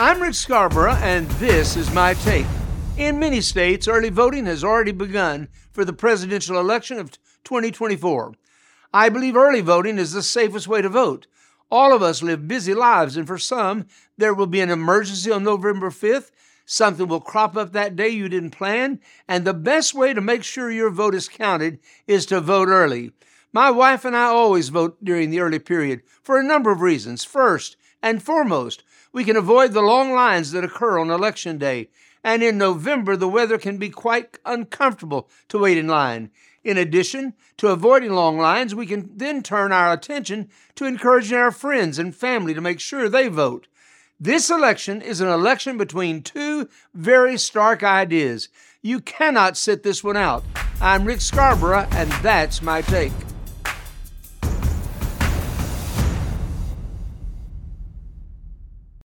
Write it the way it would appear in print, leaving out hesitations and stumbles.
I'm Rick Scarborough, and this is my take. In many states, early voting has already begun for the presidential election of 2024. I believe early voting is the safest way to vote. All of us live busy lives, and for some, there will be an emergency on November 5th. Something will crop up that day you didn't plan, and the best way to make sure your vote is counted is to vote early. My wife and I always vote during the early period for a number of reasons. First and foremost, we can avoid the long lines that occur on Election Day, and in November, the weather can be quite uncomfortable to wait in line. In addition to avoiding long lines, we can then turn our attention to encouraging our friends and family to make sure they vote. This election is an election between two very stark ideas. You cannot sit this one out. I'm Rick Scarborough, and that's my take.